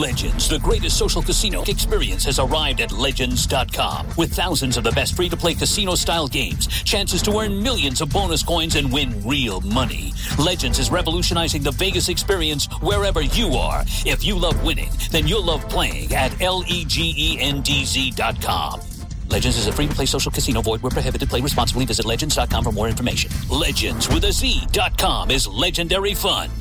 Legends, the greatest social casino experience, has arrived at Legends.com. With thousands of the best free-to-play casino-style games, chances to earn millions of bonus coins and win real money. Legends is revolutionizing the Vegas experience wherever you are. If you love winning, then you'll love playing at LEGENDZ.com. Legends is a free-to-play social casino. Void where prohibited. Play responsibly. Visit Legends.com for more information. Legends with a Z.com is legendary fun.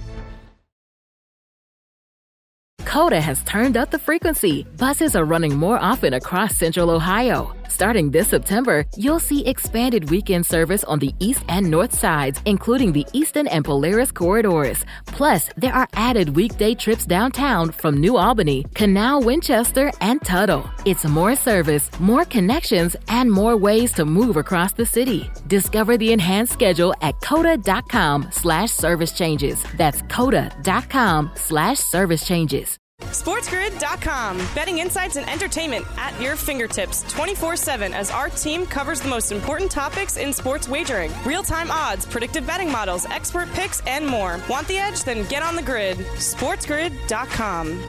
Coda has turned up the frequency. Buses are running more often across Central Ohio. Starting this September, you'll see expanded weekend service on the east and north sides, including the Eastern and Polaris corridors. Plus, there are added weekday trips downtown from New Albany, Canal, Winchester, and Tuttle. It's more service, more connections, and more ways to move across the city. Discover the enhanced schedule at coda.com/service changes. That's coda.com/service changes. SportsGrid.com. Betting insights and entertainment at your fingertips 24/7 as our team covers the most important topics in sports wagering. Real-time odds, predictive betting models, expert picks, and more. Want the edge? Then get on the grid. SportsGrid.com.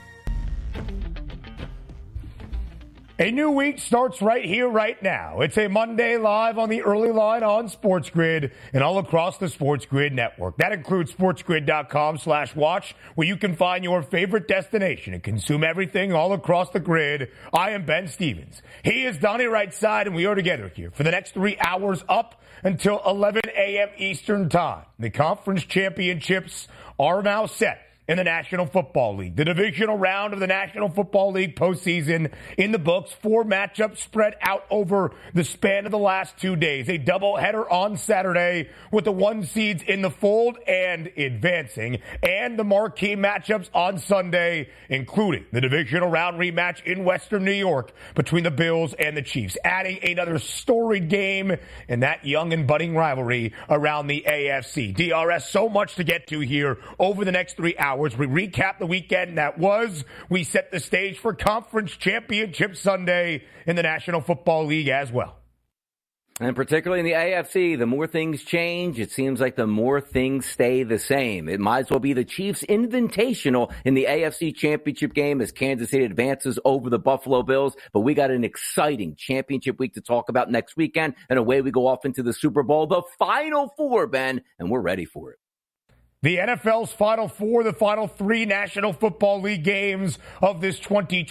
A new week starts right here, right now. It's a Monday live on the early line on Sports Grid and all across the Sports Grid network. That includes sportsgrid.com/watch, where you can find your favorite destination and consume everything all across the grid. I am Ben Stevens. He is Donnie Rightside, and we are together here for the next 3 hours up until 11 a.m. Eastern Time. The conference championships are now set in the National Football League. The divisional round of the National Football League postseason in the books. 4 matchups spread out over the span of the last 2 days. A doubleheader on Saturday with the 1 seeds in the fold and advancing. And the marquee matchups on Sunday, including the divisional round rematch in Western New York between the Bills and the Chiefs. Adding another storied game in that young and budding rivalry around the AFC. DRS, so much to get to here over the next 3 hours. We recap the weekend that was. We set the stage for Conference Championship Sunday in the National Football League as well. And particularly in the AFC, the more things change, it seems like the more things stay the same. It might as well be the Chiefs' invitational in the AFC Championship game as Kansas City advances over the Buffalo Bills. But we got an exciting championship week to talk about next weekend. And away we go off into the Super Bowl, the Final Four, Ben, and we're ready for it. The NFL's Final Four, the final 3 National Football League games of this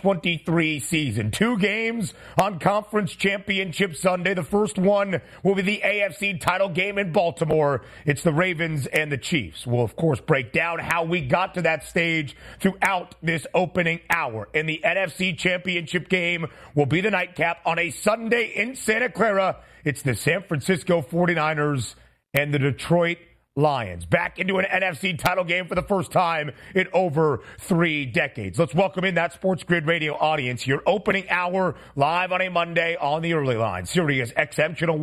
2023 season. 2 games on Conference Championship Sunday. The first one will be the AFC title game in Baltimore. It's the Ravens and the Chiefs. We'll, of course, break down how we got to that stage throughout this opening hour. And the NFC Championship game will be the nightcap on a Sunday in Santa Clara. It's the San Francisco 49ers and the Detroit Lions back into an NFC title game for the first time in over 3 decades. Let's welcome in that Sports Grid Radio audience. Your opening hour live on a Monday on the early line. Sirius XM Channel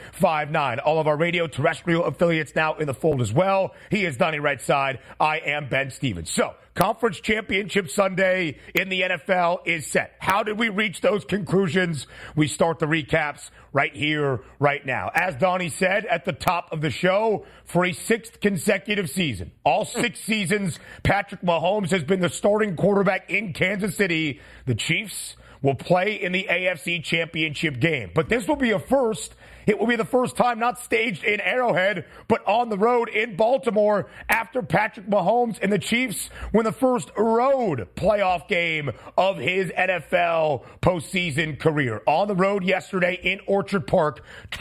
159. All of our radio terrestrial affiliates now in the fold as well. He is Donnie Rightside. I am Ben Stevens. So, Conference Championship Sunday in the NFL is set. How did we reach those conclusions? We start the recaps right here, right now. As Donnie said at the top of the show, for a 6th consecutive season, all 6 seasons, Patrick Mahomes has been the starting quarterback in Kansas City. The Chiefs will play in the AFC Championship game. But this will be a first. It will be the first time not staged in Arrowhead, but on the road in Baltimore after Patrick Mahomes and the Chiefs win the first road playoff game of his NFL postseason career. On the road yesterday in Orchard Park,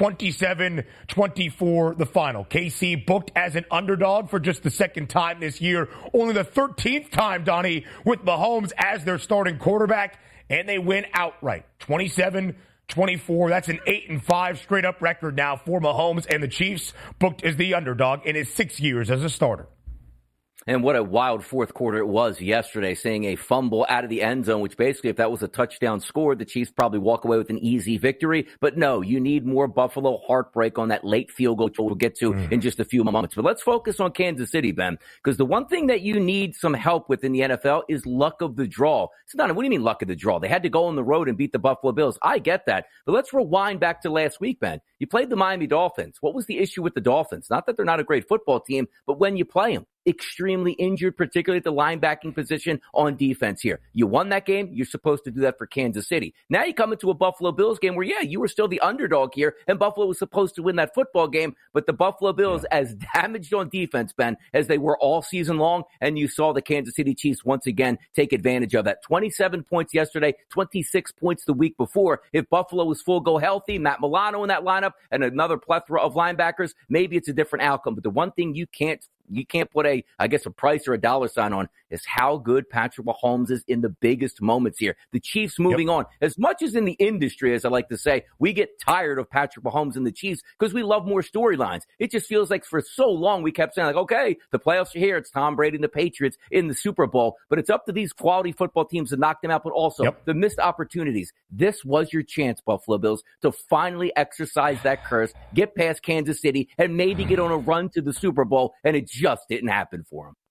27-24 the final. KC booked as an underdog for just the 2nd time this year. Only the 13th time, Donnie, with Mahomes as their starting quarterback. And they win outright, 27-24. That's an 8-5 straight up record now for Mahomes and the Chiefs, booked as the underdog in his 6 years as a starter. And what a wild fourth quarter it was yesterday, seeing a fumble out of the end zone, which basically, if that was a touchdown score, the Chiefs probably walk away with an easy victory. But no, you need more Buffalo heartbreak on that late field goal, which we'll get to in just a few moments. But let's focus on Kansas City, Ben, because the one thing that you need some help with in the NFL is luck of the draw. So, Donna, what do you mean luck of the draw? They had to go on the road and beat the Buffalo Bills. I get that. But let's rewind back to last week, Ben. You played the Miami Dolphins. What was the issue with the Dolphins? Not that they're not a great football team, but when you play them. extremely injured, particularly at the linebacking position on defense here. You won that game. You're supposed to do that for Kansas City. Now you come into a Buffalo Bills game where, you were still the underdog here, and Buffalo was supposed to win that football game, but the Buffalo Bills, as damaged on defense, Ben, as they were all season long, and you saw the Kansas City Chiefs once again take advantage of that. 27 points yesterday, 26 points the week before. If Buffalo was full go healthy, Matt Milano in that lineup, and another plethora of linebackers, maybe it's a different outcome. But the one thing you can't put a price or a dollar sign on is how good Patrick Mahomes is in the biggest moments here. The Chiefs moving on. As much as in the industry, as I like to say, we get tired of Patrick Mahomes and the Chiefs because we love more storylines. It just feels like for so long we kept saying, okay, the playoffs are here. It's Tom Brady and the Patriots in the Super Bowl. But it's up to these quality football teams to knock them out, but also the missed opportunities. This was your chance, Buffalo Bills, to finally exercise that curse, get past Kansas City, and maybe get on a run to the Super Bowl, and it just didn't happen for them.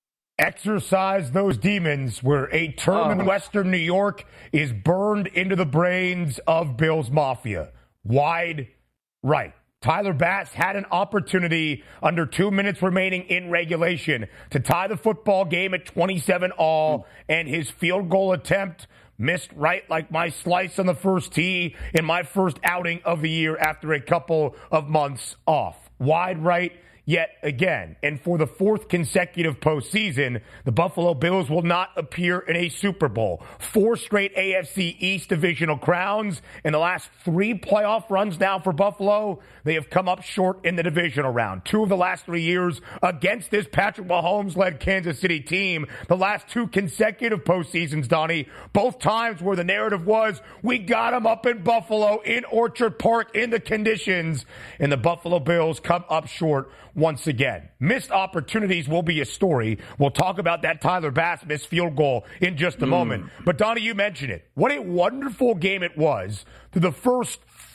Exercise those demons, where a term in Western New York is burned into the brains of Bills Mafia. Wide right. Tyler Bass had an opportunity under 2 minutes remaining in regulation to tie the football game at 27-all, and his field goal attempt missed right like my slice on the first tee in my first outing of the year after a couple of months off. Wide right yet again. And for the fourth consecutive postseason, the Buffalo Bills will not appear in a Super Bowl. 4 straight AFC East divisional crowns. In the last 3 playoff runs now for Buffalo, they have come up short in the divisional round. 2 of the last 3 years against this Patrick Mahomes-led Kansas City team. The last 2 consecutive postseasons, Donnie, both times where the narrative was, we got them up in Buffalo, in Orchard Park, in the conditions, and the Buffalo Bills come up short once again. Missed opportunities will be a story. We'll talk about that Tyler Bass missed field goal in just a moment. But Donnie, you mentioned it. What a wonderful game it was through the first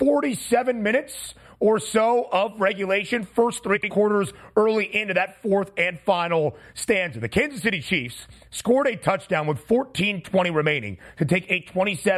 47 minutes or so of regulation, first 3 quarters early into that fourth and final stanza. The Kansas City Chiefs scored a touchdown with 14:20 remaining to take a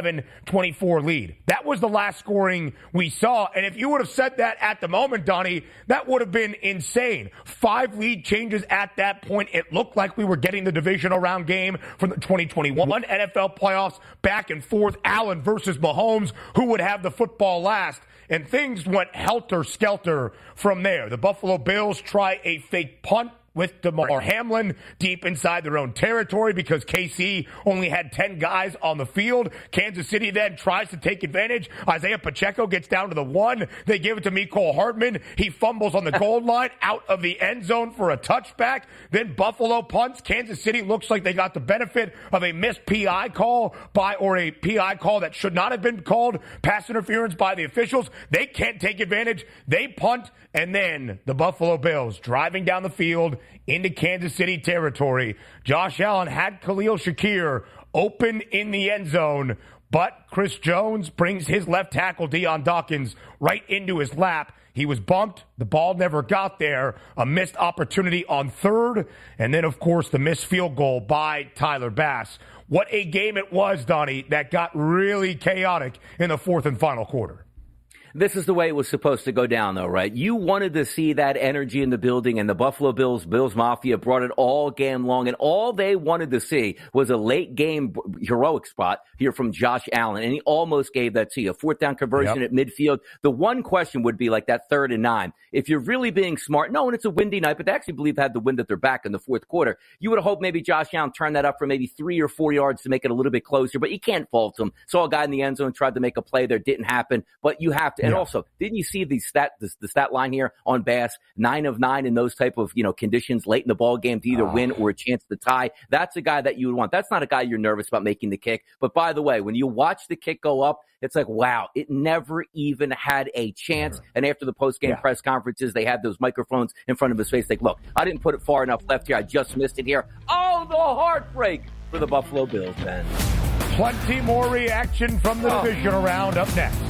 27-24 lead. That was the last scoring we saw, and if you would have said that at the moment, Donnie, that would have been insane. 5 lead changes at that point. It looked like we were getting the divisional round game from the 2021 NFL playoffs, back and forth, Allen versus Mahomes, who would have the football last. And things went helter-skelter from there. The Buffalo Bills try a fake punt with DeMar Hamlin deep inside their own territory because KC only had 10 guys on the field. Kansas City then tries to take advantage. Isaiah Pacheco gets down to the 1. They give it to Mecole Hardman. He fumbles on the goal line out of the end zone for a touchback. Then Buffalo punts. Kansas City looks like they got the benefit of a missed PI call or a PI call that should not have been called, pass interference by the officials. They can't take advantage. They punt. And then the Buffalo Bills driving down the field into Kansas City territory. Josh Allen had Khalil Shakir open in the end zone, but Chris Jones brings his left tackle, Deion Dawkins, right into his lap. He was bumped. The ball never got there. A missed opportunity on third. And then, of course, the missed field goal by Tyler Bass. What a game it was, Donnie, that got really chaotic in the fourth and final quarter. This is the way it was supposed to go down, though, right? You wanted to see that energy in the building, and the Buffalo Bills Mafia brought it all game long, and all they wanted to see was a late-game heroic spot here from Josh Allen, and he almost gave that to you. A 4th down conversion at midfield. The one question would be like that 3rd and 9. If you're really being smart, no, and it's a windy night, but they actually believe they had the wind at their back in the fourth quarter. You would have hoped maybe Josh Allen turned that up for maybe 3 or 4 yards to make it a little bit closer, but you can't fault him. Saw a guy in the end zone, tried to make a play there, didn't happen, but you have to. And also, didn't you see the stat line here on Bass? 9 of 9 in those type of, conditions late in the ball game to either win or a chance to tie. That's a guy that you would want. That's not a guy you're nervous about making the kick. But by the way, when you watch the kick go up, it's like, wow, it never even had a chance. And after the post-game press conferences, they had those microphones in front of his face. Like, look, I didn't put it far enough left here. I just missed it here. Oh, the heartbreak for the Buffalo Bills, man. Plenty more reaction from the divisional round up next.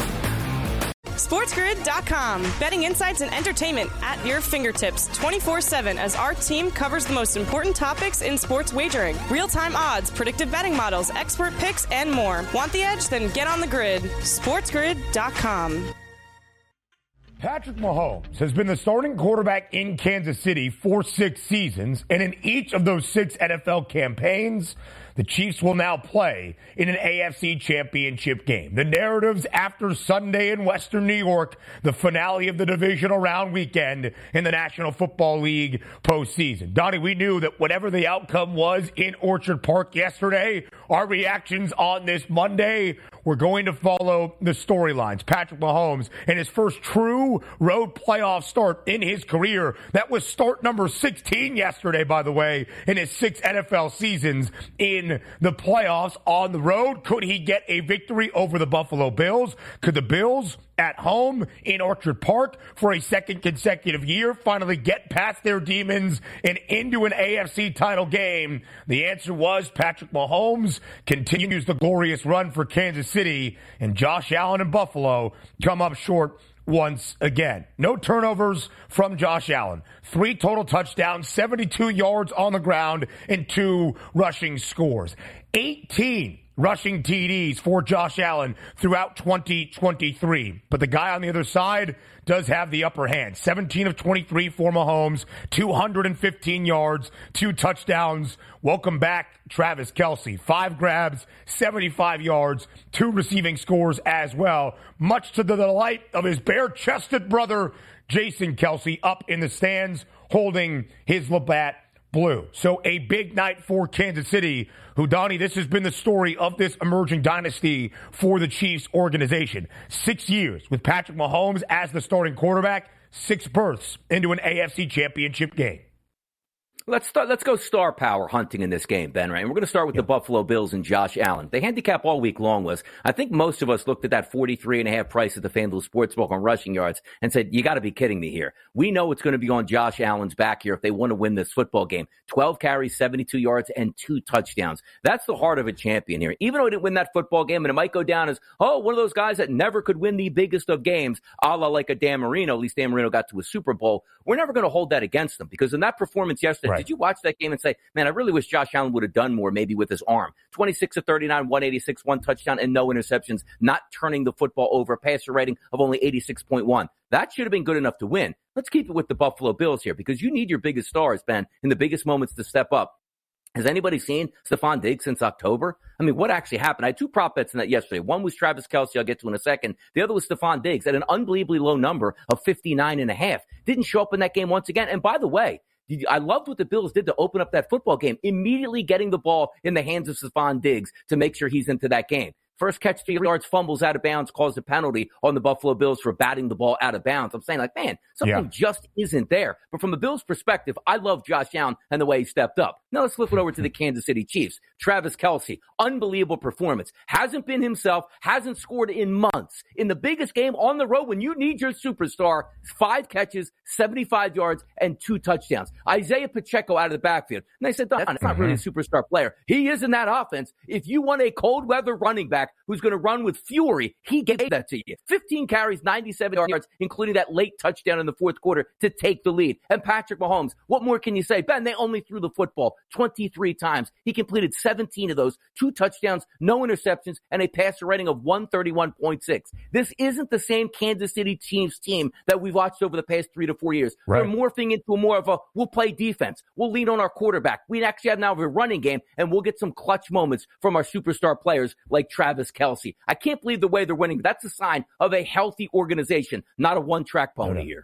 SportsGrid.com. Betting insights and entertainment at your fingertips 24/7 as our team covers the most important topics in sports wagering. Real-time odds, predictive betting models, expert picks, and more. Want the edge? Then get on the grid. SportsGrid.com. Patrick Mahomes has been the starting quarterback in Kansas City for 6 seasons, and in each of those 6 NFL campaigns, the Chiefs will now play in an AFC championship game. The narratives after Sunday in Western New York, the finale of the divisional round weekend in the National Football League postseason. Donnie, we knew that whatever the outcome was in Orchard Park yesterday, our reactions on this Monday were going to follow the storylines. Patrick Mahomes in his first true road playoff start in his career. That was start number 16 yesterday, by the way, in his 6 NFL seasons in the playoffs on the road. Could he get a victory over the Buffalo Bills? Could the Bills at home in Orchard Park for a second consecutive year finally get past their demons and into an AFC title game? The answer was Patrick Mahomes continues the glorious run for Kansas City, and Josh Allen and Buffalo come up short once again. No turnovers from Josh Allen. 3 total touchdowns, 72 yards on the ground, and 2 rushing scores. 18 rushing TDs for Josh Allen throughout 2023. But the guy on the other side does have the upper hand. 17 of 23 for Mahomes, 215 yards, 2 touchdowns. Welcome back, Travis Kelce. 5 grabs, 75 yards, 2 receiving scores as well, much to the delight of his bare-chested brother, Jason Kelce, up in the stands holding his Labatt Blue. So a big night for Kansas City, who, Donnie, this has been the story of this emerging dynasty for the Chiefs organization. 6 years with Patrick Mahomes as the starting quarterback, 6 berths into an AFC championship game. Let's go star power hunting in this game, Ben, right? And we're going to start with the Buffalo Bills and Josh Allen. The handicap all week long was, I think most of us looked at that 43.5 price at the FanDuel Sportsbook on rushing yards and said, you got to be kidding me here. We know it's going to be on Josh Allen's back here if they want to win this football game. 12 carries, 72 yards, and 2 touchdowns. That's the heart of a champion here. Even though he didn't win that football game, and it might go down as, one of those guys that never could win the biggest of games, a la like a Dan Marino. At least Dan Marino got to a Super Bowl. We're never going to hold that against them, because in that performance yesterday, Did you watch that game and say, man, I really wish Josh Allen would have done more, maybe with his arm? 26 of 39, 186, 1 touchdown, and no interceptions, not turning the football over, passer rating of only 86.1. That should have been good enough to win. Let's keep it with the Buffalo Bills here, because you need your biggest stars, Ben, in the biggest moments to step up. Has anybody seen Stephon Diggs since October? I mean, what actually happened? I had 2 prop bets in that yesterday. One was Travis Kelce, I'll get to in a second. The other was Stephon Diggs at an unbelievably low number of 59.5. Didn't show up in that game once again. And by the way, I loved what the Bills did to open up that football game, immediately getting the ball in the hands of Stephon Diggs to make sure he's into that game. First catch, 3 yards, fumbles out of bounds, caused a penalty on the Buffalo Bills for batting the ball out of bounds. I'm saying, like, man, something just isn't there. But from the Bills' perspective, I love Josh Allen and the way he stepped up. Now let's flip it over to the Kansas City Chiefs. Travis Kelce, unbelievable performance. Hasn't been himself, hasn't scored in months. In the biggest game on the road, when you need your superstar, 5 catches, 75 yards, and 2 touchdowns. Isaiah Pacheco out of the backfield. And I said, Don, that's not really a superstar player. He is in that offense. If you want a cold weather running back who's going to run with fury, he gave that to you. 15 carries, 97 yards, including that late touchdown in the fourth quarter to take the lead. And Patrick Mahomes, what more can you say? Ben, they only threw the football 23 times. He completed 17 of those, 2 touchdowns, no interceptions, and a passer rating of 131.6. This isn't the same Kansas City Chiefs team that we've watched over the past 3 to 4 years. Right. They're morphing into more of a, we'll play defense. We'll lean on our quarterback. We actually have now a running game, and we'll get some clutch moments from our superstar players like Travis Kelce. I can't believe the way they're winning. That's a sign of a healthy organization, not a one-track pony here.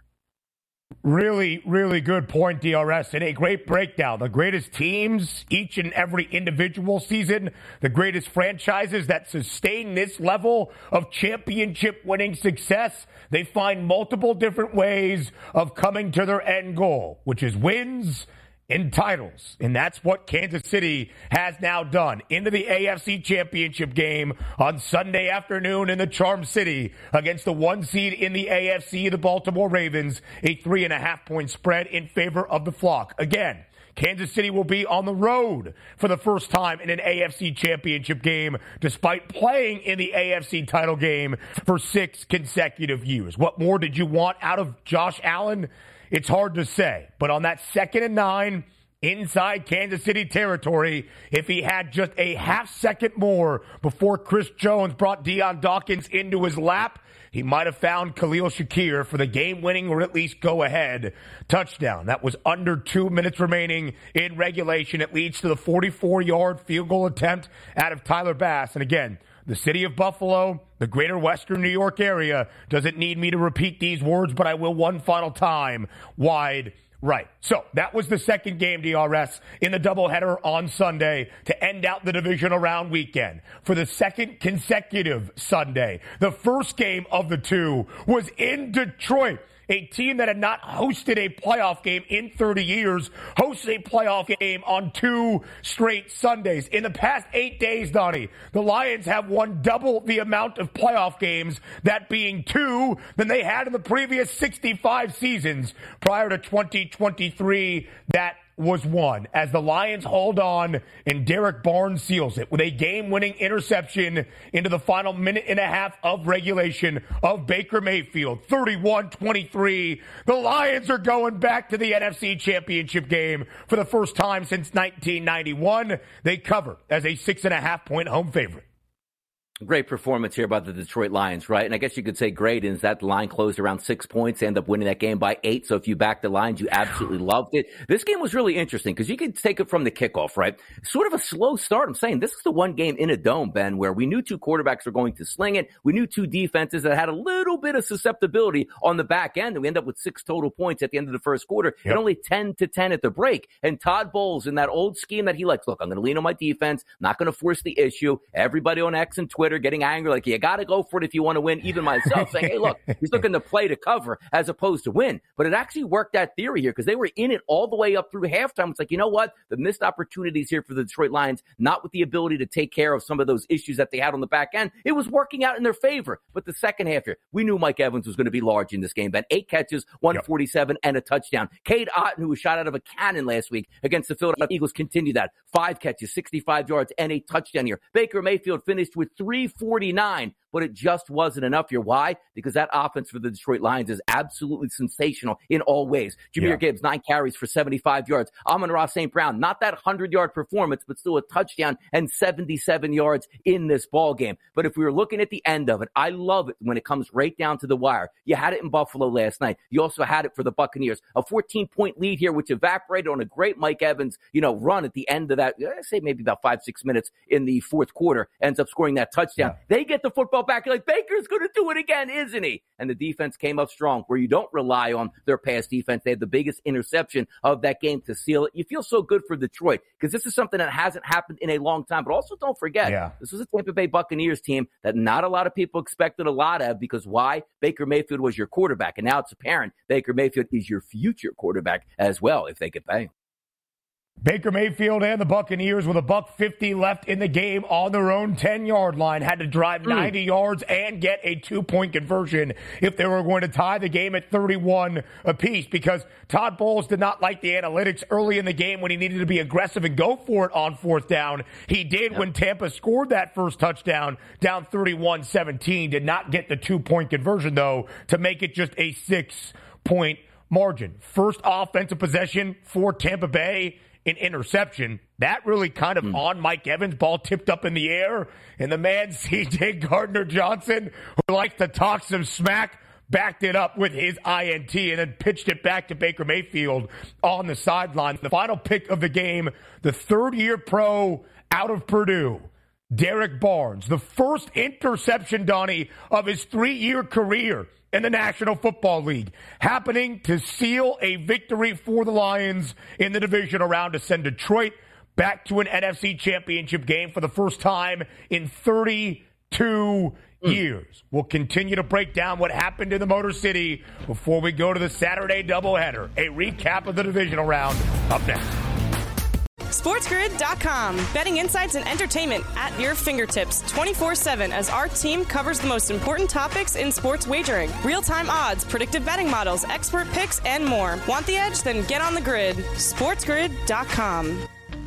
Really, really good point, DRS, and a great breakdown. The greatest teams, each and every individual season, the greatest franchises that sustain this level of championship-winning success, they find multiple different ways of coming to their end goal, which is wins in titles. And that's what Kansas City has now done. Into the AFC Championship game on Sunday afternoon in the Charm City against the 1 seed in the AFC, the Baltimore Ravens, a 3.5-point spread in favor of the Flock. Again, Kansas City will be on the road for the first time in an AFC Championship game, despite playing in the AFC title game for 6 consecutive years. What more did you want out of Josh Allen? It's hard to say, but on that 2nd and 9 inside Kansas City territory, if he had just a half second more before Chris Jones brought Deion Dawkins into his lap, he might have found Khalil Shakir for the game-winning or at least go-ahead touchdown. That was under 2 minutes remaining in regulation. It leads to the 44-yard field goal attempt out of Tyler Bass. And again, the city of Buffalo, the greater Western New York area, doesn't need me to repeat these words, but I will one final time. Wide right. So that was the second game, DRS, in the doubleheader on Sunday to end out the divisional round weekend. For the second consecutive Sunday, the first game of the two was in Detroit. A team that had not hosted a playoff game in 30 years hosted a playoff game on 2 straight Sundays. In the past 8 days, Donnie, the Lions have won double the amount of playoff games, that being 2, than they had in the previous 65 seasons prior to 2023. That was 1, as the Lions hold on and Derek Barnes seals it with a game-winning interception into the final minute and a half of regulation of Baker Mayfield. 31-23. The Lions are going back to the NFC Championship game for the first time since 1991. They cover as a 6.5-point home favorite. Great performance here by the Detroit Lions, right? And I guess you could say great is that the line closed around 6 points, end up winning that game by 8. So if you back the Lions, you absolutely loved it. This game was really interesting because you could take it from the kickoff, right? Sort of a slow start. I'm saying this is the one game in a dome, Ben, where we knew 2 quarterbacks were going to sling it. We knew 2 defenses that had a little bit of susceptibility on the back end. And we end up with 6 total points at the end of the first quarter and only 10-10 at the break. And Todd Bowles, in that old scheme that he likes, look, I'm going to lean on my defense, not going to force the issue. Everybody on X and Twitter getting angry, like, you got to go for it if you want to win. Even myself saying, hey, look, he's looking to play to cover as opposed to win. But it actually worked that theory here because they were in it all the way up through halftime. It's like, you know what? The missed opportunities here for the Detroit Lions, not with the ability to take care of some of those issues that they had on the back end. It was working out in their favor. But the second half here, we knew Mike Evans was going to be large in this game. Ben, 8 catches, 147, and a touchdown. Cade Otton, who was shot out of a cannon last week against the Philadelphia Eagles, continued that. 5 catches, 65 yards, and a touchdown here. Baker Mayfield finished with 349. But it just wasn't enough here. Why? Because that offense for the Detroit Lions is absolutely sensational in all ways. Jahmyr Gibbs, 9 carries for 75 yards. Amon-Ra St. Brown, not that 100-yard performance, but still a touchdown and 77 yards in this ball game. But if we were looking at the end of it, I love it when it comes right down to the wire. You had it in Buffalo last night. You also had it for the Buccaneers. A 14-point lead here, which evaporated on a great Mike Evans, run at the end of that, I'd say maybe about 5-6 minutes in the fourth quarter, ends up scoring that touchdown. Yeah. They get the football back. You're like, Baker's going to do it again, isn't he? And the defense came up strong, where you don't rely on their pass defense. They had the biggest interception of that game to seal it. You feel so good for Detroit because this is something that hasn't happened in a long time. But also don't forget, this was a Tampa Bay Buccaneers team that not a lot of people expected a lot of, because why? Baker Mayfield was your quarterback. And now it's apparent Baker Mayfield is your future quarterback as well, if they could pay him. Baker Mayfield and the Buccaneers with $1:50 left in the game on their own 10-yard line had to drive 90 yards and get a 2-point conversion if they were going to tie the game at 31 apiece, because Todd Bowles did not like the analytics early in the game when he needed to be aggressive and go for it on 4th down. He did when Tampa scored that first touchdown down 31-17. Did not get the 2-point conversion, though, to make it just a 6-point margin. First offensive possession for Tampa Bay, an interception. That really kind of on Mike Evans, ball tipped up in the air. And the man, C.J. Gardner-Johnson, who likes to talk some smack, backed it up with his INT and then pitched it back to Baker Mayfield on the sideline. The final pick of the game, the 3rd-year pro out of Purdue, Derek Barnes. The first interception, Donnie, of his 3-year career in the National Football League, happening to seal a victory for the Lions in the divisional round to send Detroit back to an NFC Championship game for the first time in 32 years. We'll continue to break down what happened in the Motor City before we go to the Saturday doubleheader. A recap of the divisional round up next. SportsGrid.com. Betting insights and entertainment at your fingertips 24/7 as our team covers the most important topics in sports wagering. Real-time odds, predictive betting models, expert picks, and more. Want the edge? Then get on the grid. SportsGrid.com.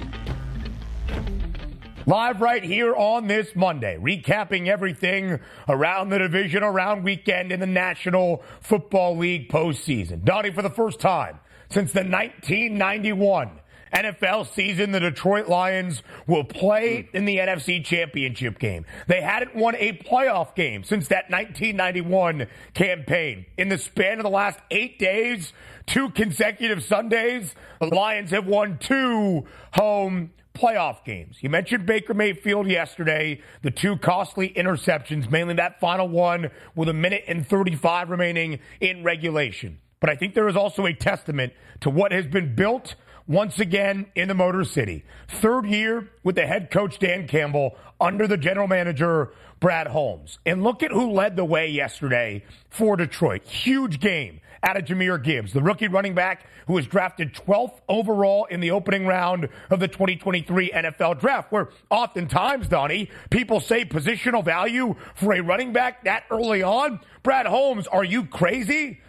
Live right here on this Monday, recapping everything around the divisional round weekend in the National Football League postseason. Donnie, for the first time since the 1991 NFL season, the Detroit Lions will play in the NFC Championship game. They hadn't won a playoff game since that 1991 campaign. In the span of the last 8 days, 2 consecutive Sundays, the Lions have won 2 home playoff games. You mentioned Baker Mayfield yesterday, the 2 costly interceptions, mainly that final one with 1:35 remaining in regulation. But I think there is also a testament to what has been built once again in the Motor City. 3rd year with the head coach Dan Campbell under the general manager Brad Holmes. And look at who led the way yesterday for Detroit. Huge game out of Jahmyr Gibbs, the rookie running back who was drafted 12th overall in the opening round of the 2023 NFL Draft, where oftentimes, Donnie, people say positional value for a running back that early on. Brad Holmes, are you crazy?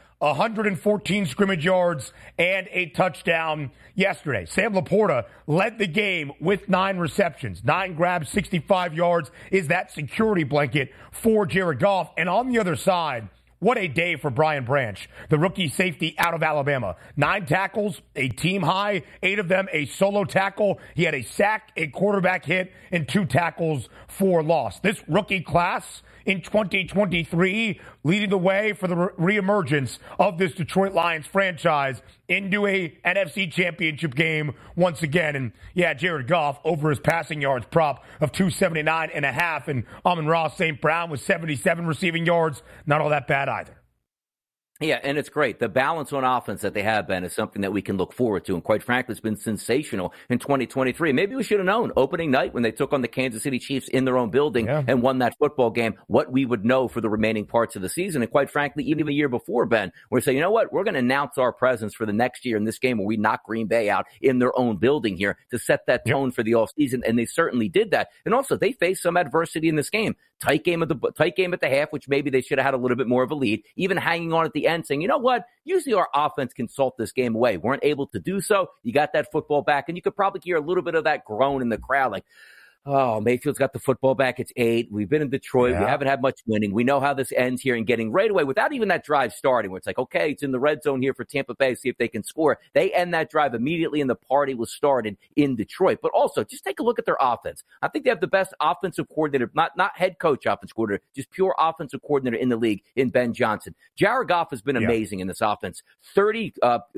114 scrimmage yards and a touchdown yesterday. Sam Laporta led the game with 9 receptions, 9 grabs, 65 yards is that security blanket for Jared Goff. And on the other side, what a day for Brian Branch, the rookie safety out of Alabama. 9 tackles, a team high, 8 of them a solo tackle. He had a sack, a quarterback hit, and 2 tackles for loss. This rookie class in 2023 leading the way for the reemergence of this Detroit Lions franchise into a NFC Championship game once again. And yeah, Jared Goff over his passing yards prop of 279.5, and Amon-Ra St. Brown with 77 receiving yards. Not all that bad either. Yeah, and it's great. The balance on offense that they have, Ben, is something that we can look forward to. And quite frankly, it's been sensational in 2023. Maybe we should have known opening night when they took on the Kansas City Chiefs in their own building and won that football game, what we would know for the remaining parts of the season. And quite frankly, even a year before, Ben, we're saying, you know what? We're going to announce our presence for the next year in this game where we knock Green Bay out in their own building here to set that tone for the offseason. And they certainly did that. And also, they faced some adversity in this game. Tight game at the half, which maybe they should have had a little bit more of a lead, even hanging on at the end saying, you know what, usually our offense can salt this game away. Weren't able to do so. You got that football back, and you could probably hear a little bit of that groan in the crowd, like, oh, Mayfield's got the football back. It's 8. We've been in Detroit. We haven't had much winning. We know how this ends here, and getting right away without even that drive starting where it's like, okay, it's in the red zone here for Tampa Bay. See if they can score. They end that drive immediately, and the party was started in Detroit. But also, just take a look at their offense. I think they have the best offensive coordinator, not head coach offensive coordinator, just pure offensive coordinator in the league in Ben Johnson. Jared Goff has been amazing in this offense. 43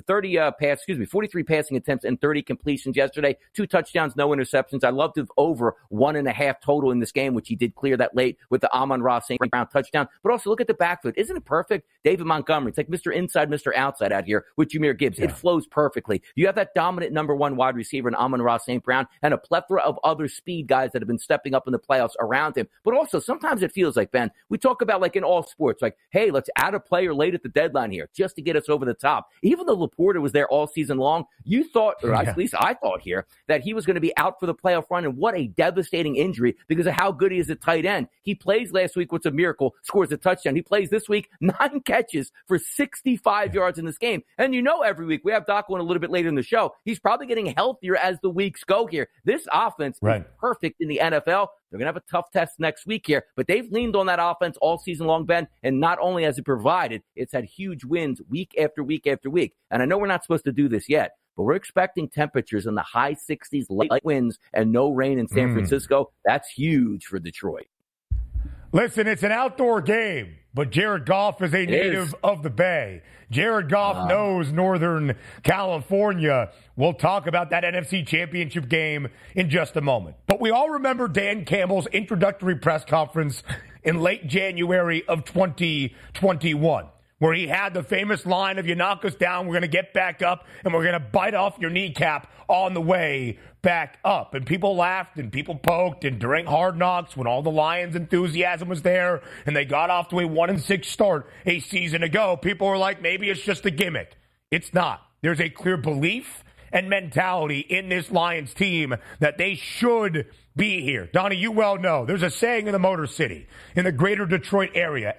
passing attempts and 30 completions yesterday. 2 touchdowns, no interceptions. I loved the over 1.5 total in this game, which he did clear that late with the Amon-Ra St. Brown touchdown. But also look at the backfield. Isn't it perfect? David Montgomery. It's like Mr. Inside, Mr. Outside out here with Jahmyr Gibbs. It flows perfectly. You have that dominant number 1 wide receiver in Amon-Ra St. Brown and a plethora of other speed guys that have been stepping up in the playoffs around him. But also sometimes it feels like, Ben, we talk about like in all sports, like, hey, let's add a player late at the deadline here just to get us over the top. Even though Laporta was there all season long, you thought, or at least I thought here, that he was going to be out for the playoff run. And what a devastating injury because of how good he is at tight end. He plays last week, what's a miracle, scores a touchdown. He plays this week, 9 catches for 65 yards in this game. And you know every week, we have Doc on a little bit later in the show, he's probably getting healthier as the weeks go here. This offense is perfect in the NFL. They're going to have a tough test next week here, but they've leaned on that offense all season long, Ben, and not only has it provided, it's had huge wins week after week after week. And I know we're not supposed to do this yet, but we're expecting temperatures in the high 60s, light winds, and no rain in San Francisco. That's huge for Detroit. Listen, it's an outdoor game, but Jared Goff is a native of the Bay. Jared Goff knows Northern California. We'll talk about that NFC Championship game in just a moment. But we all remember Dan Campbell's introductory press conference in late January of 2021. Where he had the famous line of, you knock us down, we're going to get back up, and we're going to bite off your kneecap on the way back up. And people laughed, and people poked, and during Hard Knocks, when all the Lions enthusiasm was there, and they got off to a 1-6 start a season ago, people were like, maybe it's just a gimmick. It's not. There's a clear belief and mentality in this Lions team that they should be here. Donnie, you well know, there's a saying in the Motor City, in the greater Detroit area,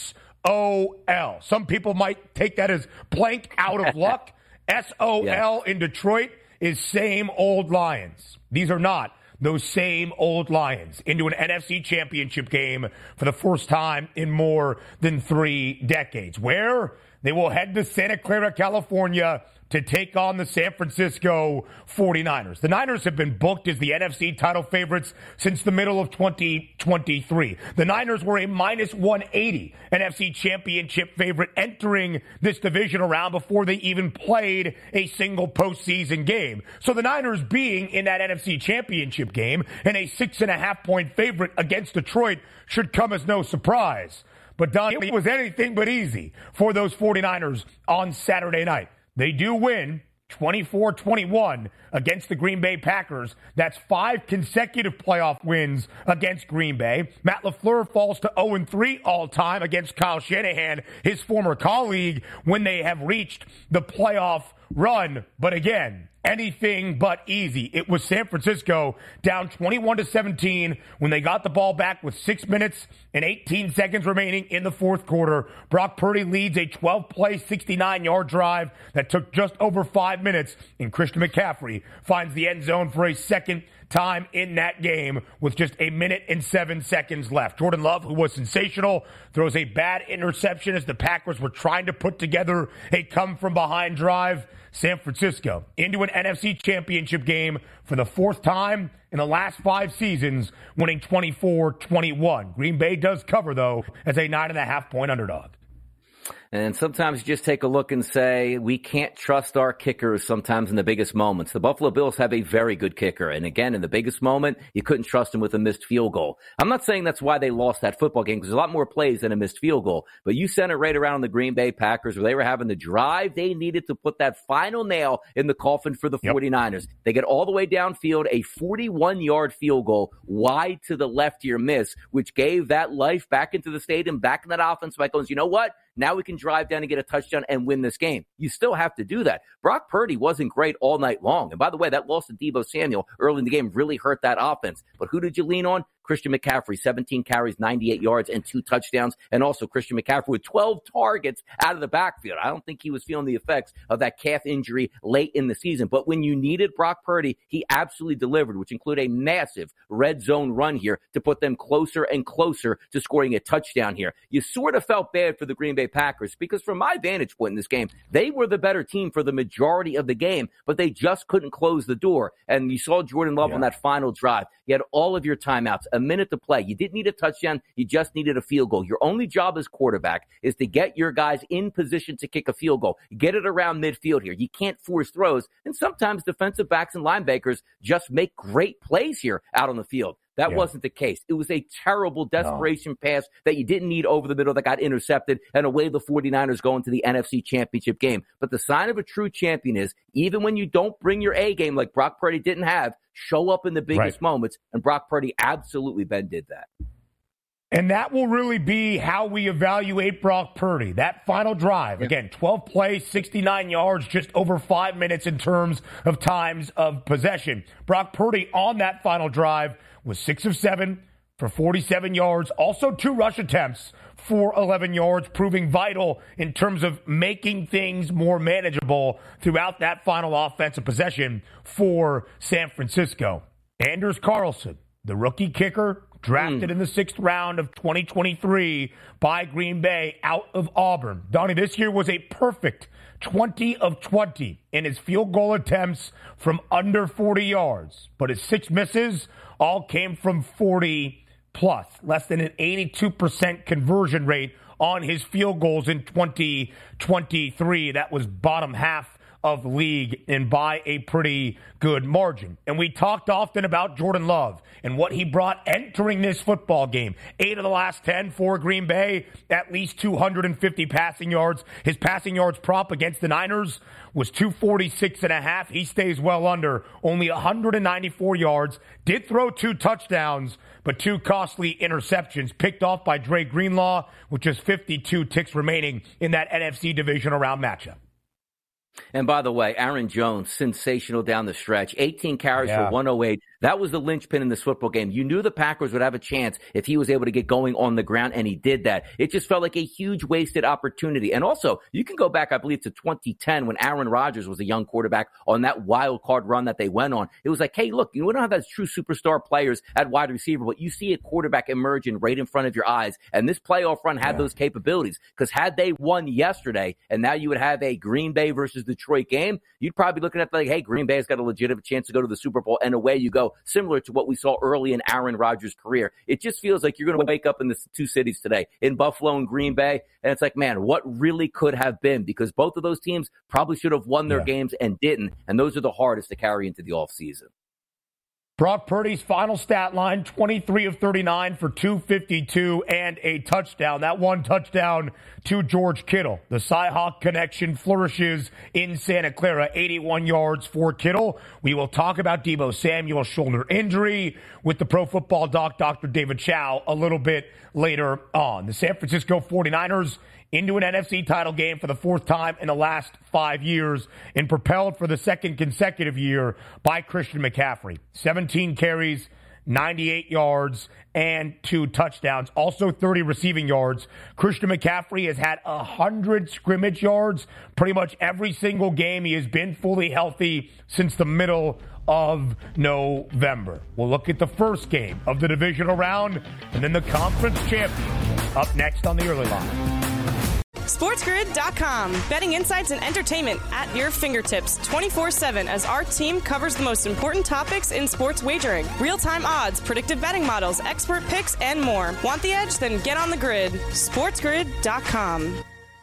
S-O-L. Some people might take that as blank out of luck. S-O-L in Detroit is same old Lions. These are not those same old Lions into an NFC Championship game for the first time in more than 3 decades. Where? They will head to Santa Clara, California to take on the San Francisco 49ers. The Niners have been booked as the NFC title favorites since the middle of 2023. The Niners were a minus 180 NFC championship favorite entering this divisional round before they even played a single postseason game. So the Niners being in that NFC championship game and a 6.5-point favorite against Detroit should come as no surprise. But Don, it was anything but easy for those 49ers on Saturday night. They do win 24-21 against the Green Bay Packers. That's 5 consecutive playoff wins against Green Bay. Matt LaFleur falls to 0-3 all-time against Kyle Shanahan, his former colleague, when they have reached the playoff run. But again, anything but easy. It was San Francisco down 21-17 when they got the ball back with 6 minutes and 18 seconds remaining in the fourth quarter. Brock Purdy leads a 12-play, 69-yard drive that took just over 5 minutes, and Christian McCaffrey finds the end zone for a second time in that game with just 1 minute and 7 seconds left. Jordan Love, who was sensational, throws a bad interception as the Packers were trying to put together a come-from-behind drive. San Francisco into an NFC championship game for the 4th time in the last 5 seasons, winning 24-21. Green Bay does cover, though, as a 9.5-point underdog. And sometimes you just take a look and say, we can't trust our kickers sometimes in the biggest moments. The Buffalo Bills have a very good kicker. And again, in the biggest moment, you couldn't trust him with a missed field goal. I'm not saying that's why they lost that football game, because there's a lot more plays than a missed field goal. But you sent it right around the Green Bay Packers where they were having the drive they needed to put that final nail in the coffin for the 49ers. They get all the way downfield, a 41-yard field goal wide to the left here miss, which gave that life back into the stadium, back in that offense. Mike goes, you know what? Now we can drive down and get a touchdown and win this game. You still have to do that. Brock Purdy wasn't great all night long. And by the way, that loss to Deebo Samuel early in the game really hurt that offense. But who did you lean on? Christian McCaffrey, 17 carries, 98 yards, and 2 touchdowns. And also Christian McCaffrey with 12 targets out of the backfield. I don't think he was feeling the effects of that calf injury late in the season. But when you needed Brock Purdy, he absolutely delivered, which included a massive red zone run here to put them closer and closer to scoring a touchdown here. You sort of felt bad for the Green Bay Packers because from my vantage point in this game, they were the better team for the majority of the game, but they just couldn't close the door. And you saw Jordan Love on that final drive. You had all of your timeouts, a minute to play. You didn't need a touchdown. You just needed a field goal. Your only job as quarterback is to get your guys in position to kick a field goal. Get it around midfield here. You can't force throws. And sometimes defensive backs and linebackers just make great plays here out on the field. That wasn't the case. It was a terrible desperation pass that you didn't need over the middle that got intercepted, and away the 49ers go into the NFC Championship game. But the sign of a true champion is, even when you don't bring your A game like Brock Purdy didn't have, show up in the biggest moments, and Brock Purdy absolutely, Ben, did that. And that will really be how we evaluate Brock Purdy. That final drive, again, 12 plays, 69 yards, just over 5 minutes in terms of times of possession. Brock Purdy on that final drive was 6 of 7 for 47 yards, also 2 rush attempts for 11 yards, proving vital in terms of making things more manageable throughout that final offensive possession for San Francisco. Anders Carlson, the rookie kicker, drafted in the 6th round of 2023 by Green Bay out of Auburn. Donnie, this year was a perfect 20 of 20 in his field goal attempts from under 40 yards. But his 6 misses all came from 40 plus, less than an 82% conversion rate on his field goals in 2023. That was bottom half of the league and by a pretty good margin. And we talked often about Jordan Love and what he brought entering this football game. 8 of the last 10 for Green Bay, at least 250 passing yards. His passing yards prop against the Niners was 246.5. He stays well under, only 194 yards. Did throw 2 touchdowns, but 2 costly interceptions picked off by Dre Greenlaw, with just 52 ticks remaining in that NFC divisional round matchup. And by the way, Aaron Jones, sensational down the stretch. 18 carries for 108, That was the linchpin in this football game. You knew the Packers would have a chance if he was able to get going on the ground, and he did that. It just felt like a huge wasted opportunity. And also, you can go back, I believe, to 2010 when Aaron Rodgers was a young quarterback on that wild card run that they went on. It was like, hey, look, we don't have those true superstar players at wide receiver, but you see a quarterback emerging right in front of your eyes. And this playoff run had those capabilities, because had they won yesterday and now you would have a Green Bay versus Detroit game, you'd probably be looking at like, hey, Green Bay's got a legitimate chance to go to the Super Bowl, and away you go, similar to what we saw early in Aaron Rodgers' career. It just feels like you're going to wake up in the two cities today, in Buffalo and Green Bay, and it's like, man, what really could have been? Because both of those teams probably should have won their games and didn't, and those are the hardest to carry into the offseason. Brock Purdy's final stat line, 23 of 39 for 252 and a touchdown. That one touchdown to George Kittle. The Cy-Hawk connection flourishes in Santa Clara, 81 yards for Kittle. We will talk about Deebo Samuel's shoulder injury with the Pro Football Doc, Dr. David Chow, a little bit later on. The San Francisco 49ers into an NFC title game for the fourth time in the last 5 years, and propelled for the second consecutive year by Christian McCaffrey. 17 carries, 98 yards, and 2 touchdowns. Also 30 receiving yards. Christian McCaffrey has had 100 scrimmage yards pretty much every single game. He has been fully healthy since the middle of November. We'll look at the first game of the divisional round and then the conference championship up next on the Early Line. SportsGrid.com. Betting insights and entertainment at your fingertips 24/7 as our team covers the most important topics in sports wagering. Real-time odds, predictive betting models, expert picks, and more. Want the edge? Then get on the grid. SportsGrid.com.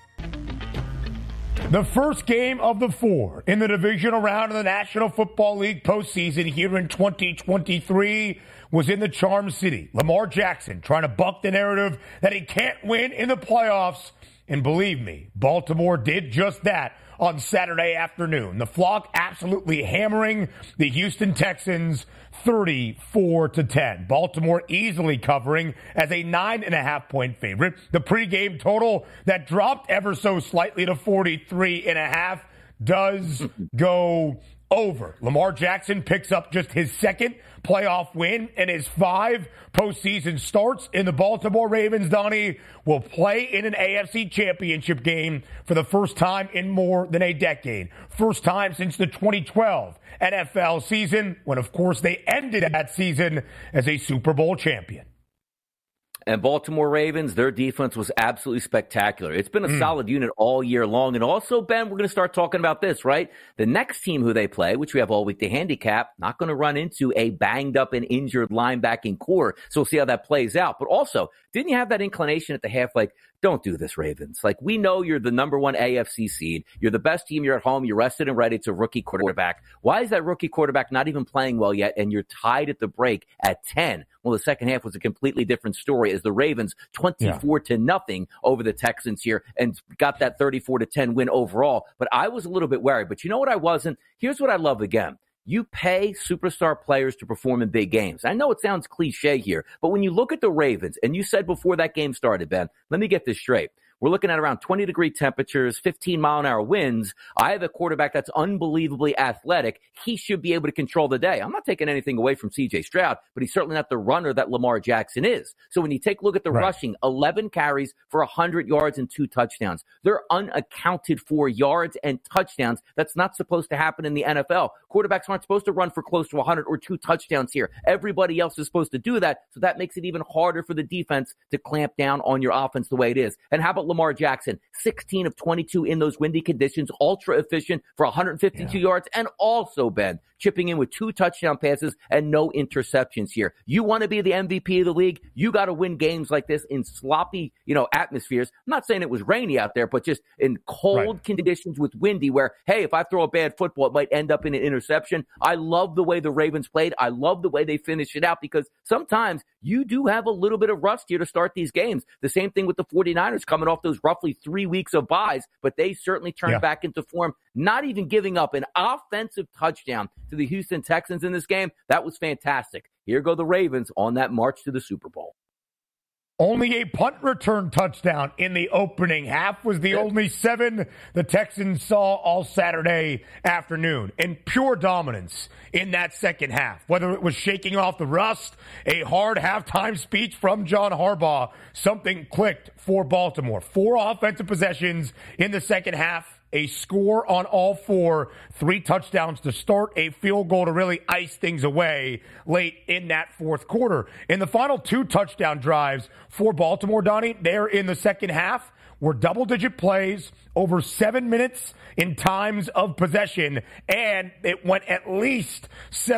The first game of the 4 in the divisional round of the National Football League postseason here in 2023 was in the Charm City. Lamar Jackson trying to buck the narrative that he can't win in the playoffs. And believe me, Baltimore did just that on Saturday afternoon. The Flock absolutely hammering the Houston Texans 34-10. Baltimore easily covering as a 9.5-point favorite. The pregame total that dropped ever so slightly to 43.5 does go over. Lamar Jackson picks up just his second playoff win and his 5 postseason starts, in the Baltimore Ravens, Donnie, will play in an AFC championship game for the first time in more than a decade. First time since the 2012 NFL season, when, of course, they ended that season as a Super Bowl champion. And Baltimore Ravens, their defense was absolutely spectacular. It's been a solid unit all year long. And also, Ben, we're going to start talking about this, right? The next team who they play, which we have all week to handicap, not going to run into a banged up and injured linebacking core. So we'll see how that plays out. But also, didn't you have that inclination at the half, like, don't do this, Ravens? Like, we know you're the number 1 AFC seed. You're the best team. You're at home. You're rested and ready. It's a rookie quarterback. Why is that rookie quarterback not even playing well yet? And you're tied at the break at 10. Well, the second half was a completely different story as the Ravens 24-0 over the Texans here and got that 34-10 win overall. But I was a little bit worried. But you know what I wasn't? Here's what I love again. You pay superstar players to perform in big games. I know it sounds cliche here, but when you look at the Ravens, and you said before that game started, Ben, let me get this straight. We're looking at around 20-degree temperatures, 15-mile-an-hour winds. I have a quarterback that's unbelievably athletic. He should be able to control the day. I'm not taking anything away from C.J. Stroud, but he's certainly not the runner that Lamar Jackson is. So when you take a look at the rushing, 11 carries for 100 yards and 2 touchdowns. They're unaccounted for yards and touchdowns. That's not supposed to happen in the NFL. Quarterbacks aren't supposed to run for close to 100 or 2 touchdowns here. Everybody else is supposed to do that, so that makes it even harder for the defense to clamp down on your offense the way it is. And how about Lamar Jackson, 16 of 22 in those windy conditions, ultra efficient for 152 yards, and also, Ben, chipping in with 2 touchdown passes and no interceptions here. You want to be the MVP of the league, you got to win games like this in sloppy, atmospheres. I'm not saying it was rainy out there, but just in cold conditions with windy where, hey, if I throw a bad football, it might end up in an interception. I love the way the Ravens played. I love the way they finished it out, because sometimes you do have a little bit of rust here to start these games. The same thing with the 49ers coming off those roughly 3 weeks of buys, but they certainly turned back into form, not even giving up an offensive touchdown to the Houston Texans in this game. That was fantastic. Here go the Ravens on that march to the Super Bowl. Only a punt return touchdown in the opening half was the only 7 the Texans saw all Saturday afternoon. And pure dominance in that second half. Whether it was shaking off the rust, a hard halftime speech from John Harbaugh, something clicked for Baltimore. 4 offensive possessions in the second half. A score on all 4, 3 touchdowns to start, a field goal to really ice things away late in that fourth quarter. In the final 2 touchdown drives for Baltimore, Donnie, there in the second half were double-digit plays, over 7 minutes in times of possession, and it went at least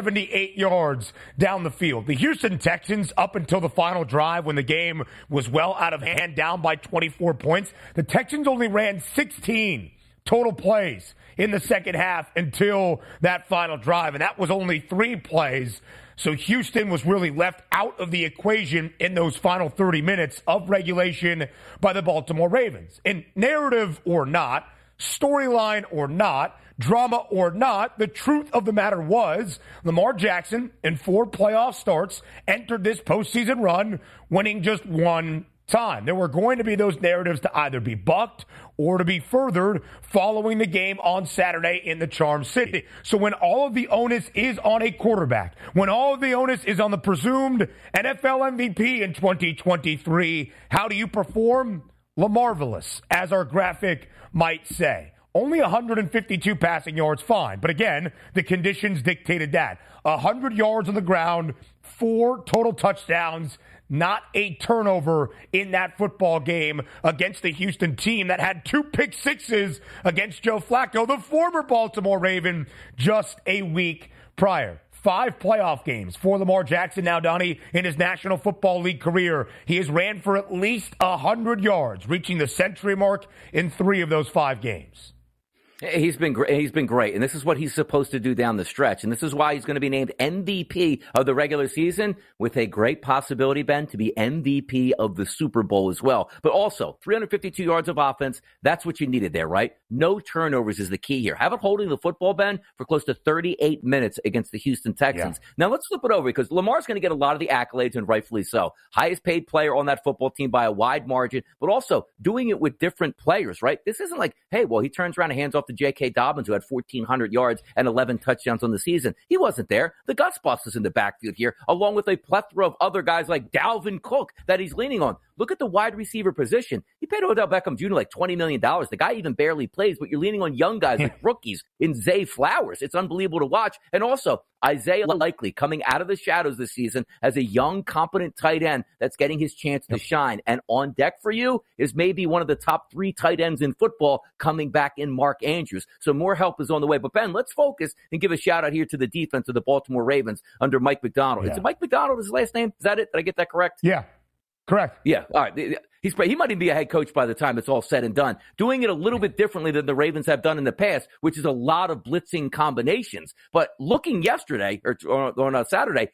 78 yards down the field. The Houston Texans, up until the final drive when the game was well out of hand, down by 24 points, the Texans only ran 16 total plays in the second half until that final drive, and that was only 3 plays. So Houston was really left out of the equation in those final 30 minutes of regulation by the Baltimore Ravens. And narrative or not, storyline or not, drama or not, the truth of the matter was Lamar Jackson, in 4 playoff starts, entered this postseason run winning just 1 time. There were going to be those narratives to either be bucked or to be furthered following the game on Saturday in the Charm City. So when all of the onus is on a quarterback, when all of the onus is on the presumed NFL MVP in 2023, how do you perform? Lamarvelous, as our graphic might say. Only 152 passing yards, fine. But again, the conditions dictated that. 100 yards on the ground, 4 total touchdowns, not a turnover in that football game against the Houston team that had 2 pick sixes against Joe Flacco, the former Baltimore Raven, just a week prior. 5 playoff games for Lamar Jackson now, Donnie, in his National Football League career. He has ran for at least 100 yards, reaching the century mark in 3 of those 5 games. He's been great, and this is what he's supposed to do down the stretch, and this is why he's going to be named MVP of the regular season with a great possibility, Ben, to be MVP of the Super Bowl as well. But also, 352 yards of offense, that's what you needed there, right? No turnovers is the key here. Have it holding the football, Ben, for close to 38 minutes against the Houston Texans. Yeah. Now, let's flip it over because Lamar's going to get a lot of the accolades, and rightfully so. Highest paid player on that football team by a wide margin, but also doing it with different players, right? This isn't like, hey, well, he turns around and hands off to J.K. Dobbins, who had 1,400 yards and 11 touchdowns on the season. He wasn't there. The Gus Busters in the backfield here, along with a plethora of other guys like Dalvin Cook that he's leaning on. Look at the wide receiver position. He paid Odell Beckham Jr. like $20 million. The guy even barely plays, but you're leaning on young guys like rookies in Zay Flowers. It's unbelievable to watch. And also, Isaiah Likely coming out of the shadows this season as a young, competent tight end that's getting his chance to shine. And on deck for you is maybe one of the top 3 tight ends in football coming back in Mark Andrews. So more help is on the way. But, Ben, let's focus and give a shout-out here to the defense of the Baltimore Ravens under Mike Macdonald. Is it Mike Macdonald, his last name? Is that it? Did I get that correct? Yeah. Correct. Yeah. All right. He might even be a head coach by the time it's all said and done. Doing it a little bit differently than the Ravens have done in the past, which is a lot of blitzing combinations. But looking yesterday or on Saturday,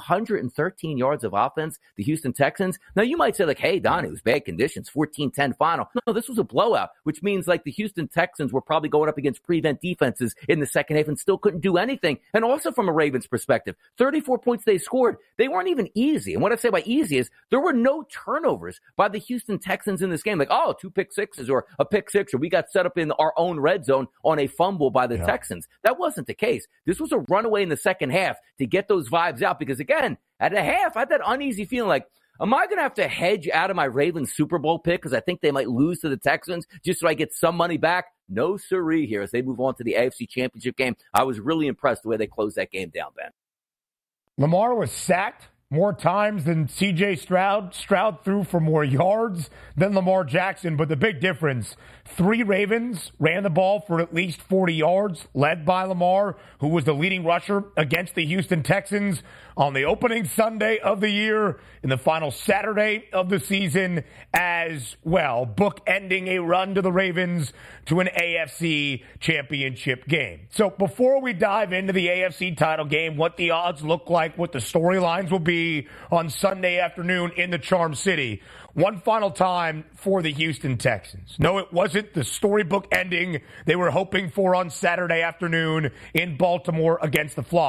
213 yards of offense, the Houston Texans. Now, you might say, like, hey, Don, it was bad conditions, 14-10 final. No, this was a blowout, which means, like, the Houston Texans were probably going up against prevent defenses in the second half and still couldn't do anything. And also from a Ravens perspective, 34 points they scored, they weren't even easy. And what I say by easy is there were no turnovers by the Houston Texans in this game. Like, oh, 2 pick sixes or a pick six, or we got set up in our own red zone on a fumble by the Texans. That wasn't the case. This was a runaway in the second half to get those vibes out. Because, again, at a half, I had that uneasy feeling like, am I going to have to hedge out of my Ravens Super Bowl pick because I think they might lose to the Texans just so I get some money back? No siree here as they move on to the AFC Championship game. I was really impressed the way they closed that game down, Ben. Lamar was sacked more times than C.J. Stroud. Stroud threw for more yards than Lamar Jackson. But the big difference, 3 Ravens ran the ball for at least 40 yards, led by Lamar, who was the leading rusher against the Houston Texans on the opening Sunday of the year, in the final Saturday of the season as well, bookending a run to the Ravens to an AFC championship game. So before we dive into the AFC title game, what the odds look like, what the storylines will be on Sunday afternoon in the Charm City, one final time for the Houston Texans. No, it wasn't the storybook ending they were hoping for on Saturday afternoon in Baltimore against the Flock.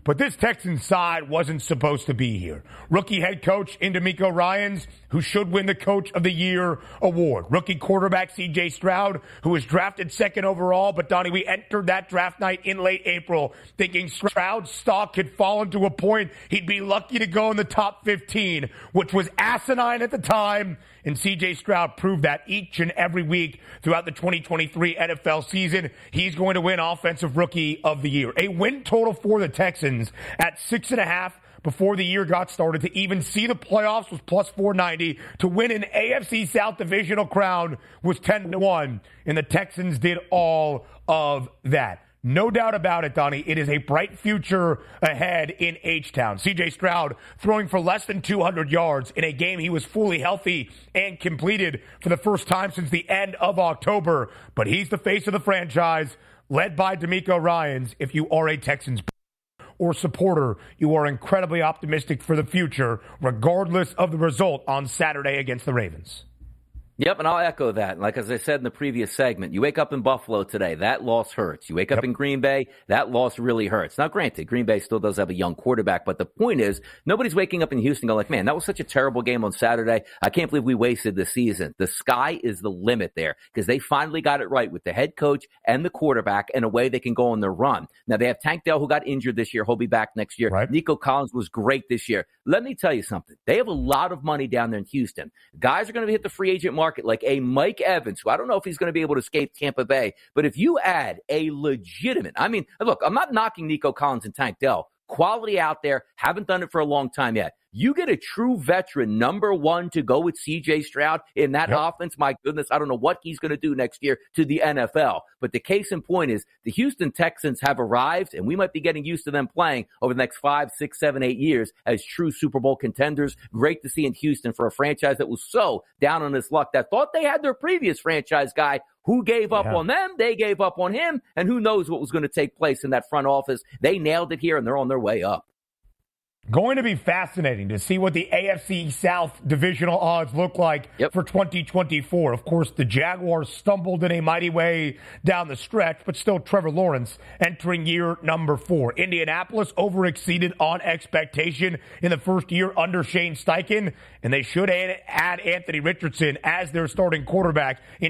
But this Texans side wasn't supposed to be here. Rookie head coach DeMeco Ryans, who should win the Coach of the Year award. Rookie quarterback C.J. Stroud, who was drafted second overall. But, Donnie, we entered that draft night in late April thinking Stroud's stock had fallen to a point he'd be lucky to go in the top 15, which was asinine at the time. And C.J. Stroud proved that each and every week throughout the 2023 NFL season. He's going to win Offensive Rookie of the Year. A win total for the Texans at 6.5 before the year got started. To even see the playoffs was plus 490. To win an AFC South divisional crown was 10-1. And the Texans did all of that. No doubt about it, Donnie. It is a bright future ahead in H-Town. C.J. Stroud throwing for less than 200 yards in a game he was fully healthy and completed for the first time since the end of October. But he's the face of the franchise, led by DeMeco Ryans. If you are a Texans or supporter, you are incredibly optimistic for the future, regardless of the result on Saturday against the Ravens. Yep, and I'll echo that. Like as I said in the previous segment, you wake up in Buffalo today, that loss hurts. You wake up in Green Bay, that loss really hurts. Now, granted, Green Bay still does have a young quarterback, but the point is, nobody's waking up in Houston going like, man, that was such a terrible game on Saturday. I can't believe we wasted the season. The sky is the limit there because they finally got it right with the head coach and the quarterback in a way they can go on their run. Now, they have Tank Dell, who got injured this year. He'll be back next year. Right. Nico Collins was great this year. Let me tell you something. They have a lot of money down there in Houston. Guys are going to hit the free agent market like a Mike Evans, who I don't know if he's going to be able to escape Tampa Bay, but if you add a legitimate, I mean, look, I'm not knocking Nico Collins and Tank Dell. Quality out there, haven't done it for a long time yet. You get a true veteran, number one, to go with C.J. Stroud in that offense. My goodness, I don't know what he's going to do next year to the NFL. But the case in point is the Houston Texans have arrived, and we might be getting used to them playing over the next 5, 6, 7, 8 years as true Super Bowl contenders. Great to see in Houston for a franchise that was so down on its luck that thought they had their previous franchise guy who gave up on them. They gave up on him, and who knows what was going to take place in that front office. They nailed it here, and they're on their way up. Going to be fascinating to see what the AFC South divisional odds look like for 2024. Of course, the Jaguars stumbled in a mighty way down the stretch, but still Trevor Lawrence entering year number 4. Indianapolis overexceeded on expectation in the first year under Shane Steichen, and they should add Anthony Richardson as their starting quarterback in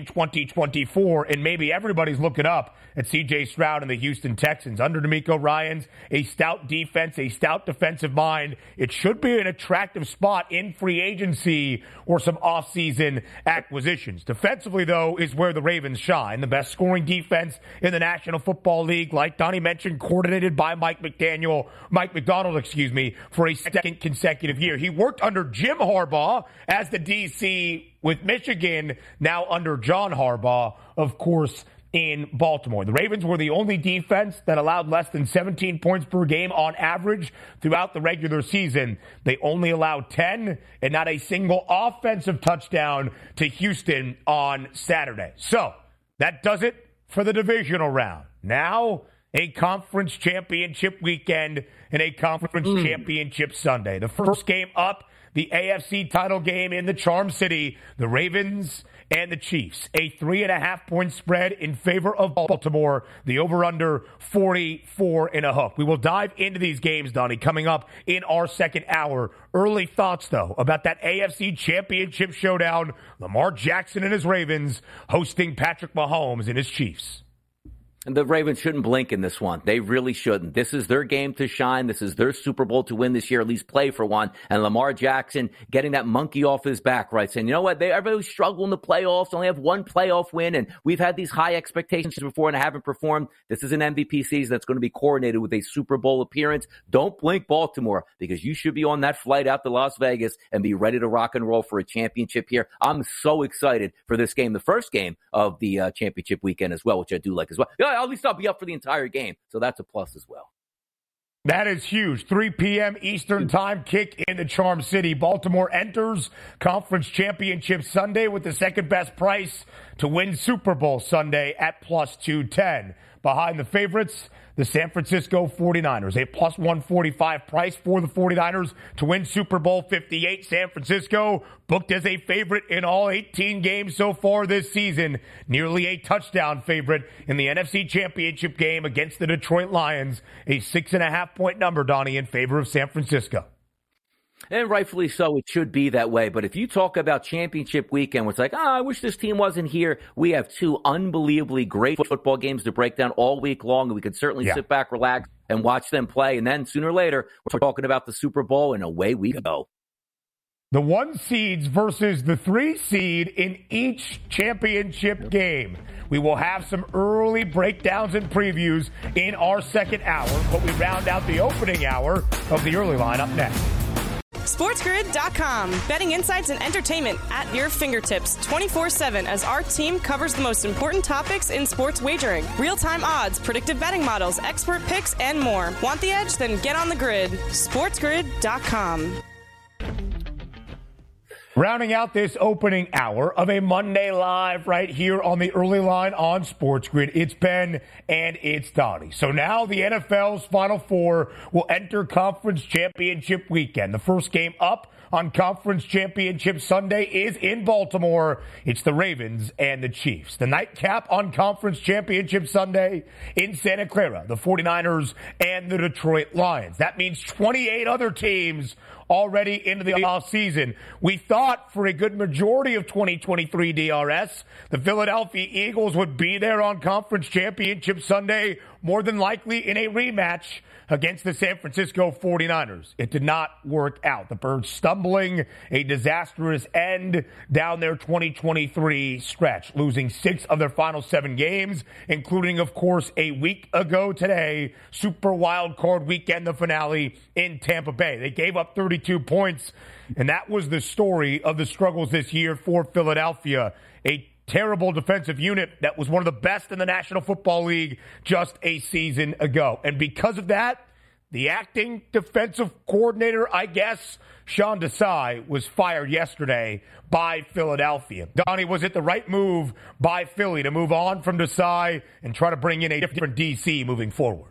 2024. And maybe everybody's looking up at C.J. Stroud and the Houston Texans. Under DeMeco Ryans, a stout defense, a stout defensive mind. It should be an attractive spot in free agency or some offseason acquisitions. Defensively, though, is where the Ravens shine. The best scoring defense in the National Football League, like Donnie mentioned, coordinated by Mike McDonald, for a second consecutive year. He worked under Jim Harbaugh as the DC with Michigan, now under John Harbaugh, of course, in Baltimore. The Ravens were the only defense that allowed less than 17 points per game on average throughout the regular season. They only allowed 10 and not a single offensive touchdown to Houston on Saturday. So that does it for the divisional round. Now a conference championship weekend and a conference championship Sunday. The first game up, the AFC title game in the Charm City, the Ravens and the Chiefs. A 3.5-point spread in favor of Baltimore. The over-under 44 and a hook. We will dive into these games, Donnie, coming up in our second hour. Early thoughts, though, about that AFC championship showdown. Lamar Jackson and his Ravens hosting Patrick Mahomes and his Chiefs. And the Ravens shouldn't blink in this one. They really shouldn't. This is their game to shine. This is their Super Bowl to win this year, at least play for one. And Lamar Jackson getting that monkey off his back, right? Saying, you know what, everybody struggle in the playoffs, only have one playoff win, and we've had these high expectations before and haven't performed. This is an MVP season that's going to be coordinated with a Super Bowl appearance. Don't blink, Baltimore, because you should be on that flight out to Las Vegas and be ready to rock and roll for a championship here. I'm so excited for this game, the first game of the championship weekend as well, which I do like as well. Yeah, at least I'll be up for the entire game, so that's a plus as well. That is huge. 3 p.m. Eastern time kick in the Charm City. Baltimore enters Conference Championship Sunday with the second best price to win Super Bowl Sunday at plus 210. Behind the favorites, the San Francisco 49ers. A plus 145 price for the 49ers to win Super Bowl 58. San Francisco booked as a favorite in all 18 games so far this season. Nearly a touchdown favorite in the NFC Championship game against the Detroit Lions. A 6.5-point number, Donnie, in favor of San Francisco. And rightfully so, it should be that way. But if you talk about championship weekend, where it's like, I wish this team wasn't here. We have two unbelievably great football games to break down all week long, and we could certainly sit back, relax, and watch them play. And then sooner or later, we're talking about the Super Bowl, and away we go. The 1 seeds versus the 3 seed in each championship game. We will have some early breakdowns and previews in our second hour, but we round out the opening hour of the early line up next. SportsGrid.com. Betting insights and entertainment at your fingertips 24/7 as our team covers the most important topics in sports wagering. Real-time odds, predictive betting models, expert picks, and more. Want the edge? Then get on the grid. SportsGrid.com. Rounding out this opening hour of a Monday Live right here on the early line on Sports Grid, it's Ben and it's Donnie. So now the NFL's Final Four will enter Conference Championship weekend. The first game up on Conference Championship Sunday is in Baltimore. It's the Ravens and the Chiefs. The nightcap on Conference Championship Sunday in Santa Clara, the 49ers and the Detroit Lions. That means 28 other teams already into the offseason. We thought for a good majority of 2023 DRS, the Philadelphia Eagles would be there on Conference Championship Sunday, more than likely in a rematch against the San Francisco 49ers. It did not work out. The Birds stumbling, a disastrous end down their 2023 stretch, losing 6 of their final 7 games, including, of course, a week ago today, Super Wild Card Weekend, the finale in Tampa Bay. They gave up 32 points, and that was the story of the struggles this year for Philadelphia. A terrible defensive unit that was one of the best in the National Football League just a season ago. And because of that, the acting defensive coordinator, I guess, Sean Desai, was fired yesterday by Philadelphia. Donnie, was it the right move by Philly to move on from Desai and try to bring in a different DC moving forward?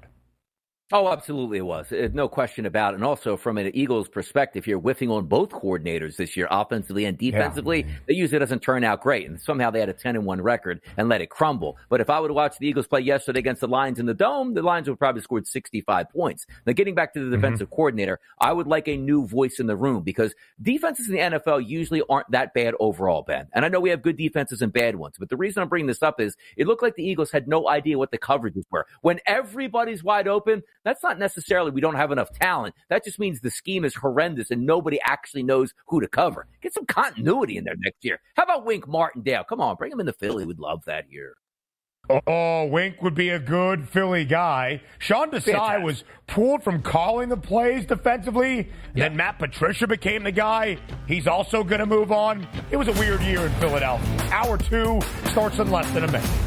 Oh, absolutely it was. No question about it. And also from an Eagles perspective, you're whiffing on both coordinators this year, offensively and defensively. Yeah. They usually doesn't turn out great. And somehow they had a 10-1 record and let it crumble. But if I would have watched the Eagles play yesterday against the Lions in the Dome, the Lions would have probably scored 65 points. Now, getting back to the defensive coordinator, I would like a new voice in the room because defenses in the NFL usually aren't that bad overall, Ben. And I know we have good defenses and bad ones. But the reason I'm bringing this up is it looked like the Eagles had no idea what the coverages were. When everybody's wide open, that's not necessarily we don't have enough talent. That just means the scheme is horrendous and nobody actually knows who to cover. Get some continuity in there next year. How about Wink Martindale? Come on, bring him into Philly. We'd love that here. Oh, Wink would be a good Philly guy. Sean Desai was pulled from calling the plays defensively, and then Matt Patricia became the guy. He's also going to move on. It was a weird year in Philadelphia. Hour 2 starts in less than a minute.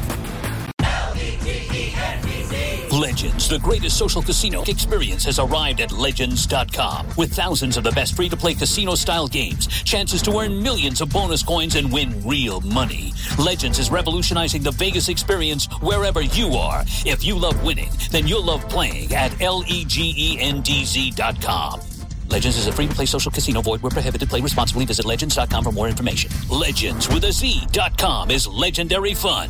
Legends, the greatest social casino experience, has arrived at Legends.com. With thousands of the best free-to-play casino-style games, chances to earn millions of bonus coins and win real money. Legends is revolutionizing the Vegas experience wherever you are. If you love winning, then you'll love playing at LEGENDZ.com. Legends is a free-to-play social casino. Void where prohibited. Play responsibly. Visit Legends.com for more information. Legends with a Z.com is legendary fun.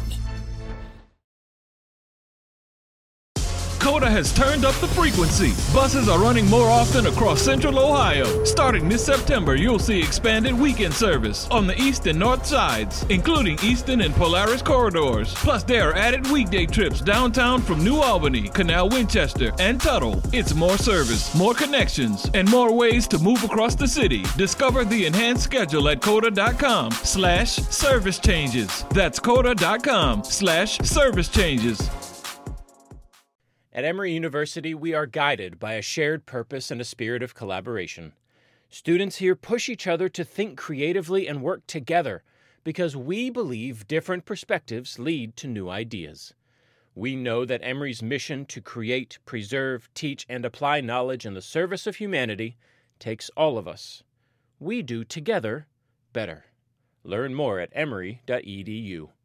Coda has turned up the frequency. Buses are running more often across Central Ohio. Starting this September, you'll see expanded weekend service on the east and north sides, including Eastern and Polaris corridors. Plus, there are added weekday trips downtown from New Albany, Canal Winchester, and Tuttle. It's more service, more connections, and more ways to move across the city. Discover the enhanced schedule at Coda.com/service changes. That's Coda.com/service changes. At Emory University, we are guided by a shared purpose and a spirit of collaboration. Students here push each other to think creatively and work together because we believe different perspectives lead to new ideas. We know that Emory's mission to create, preserve, teach, and apply knowledge in the service of humanity takes all of us. We do together better. Learn more at emory.edu.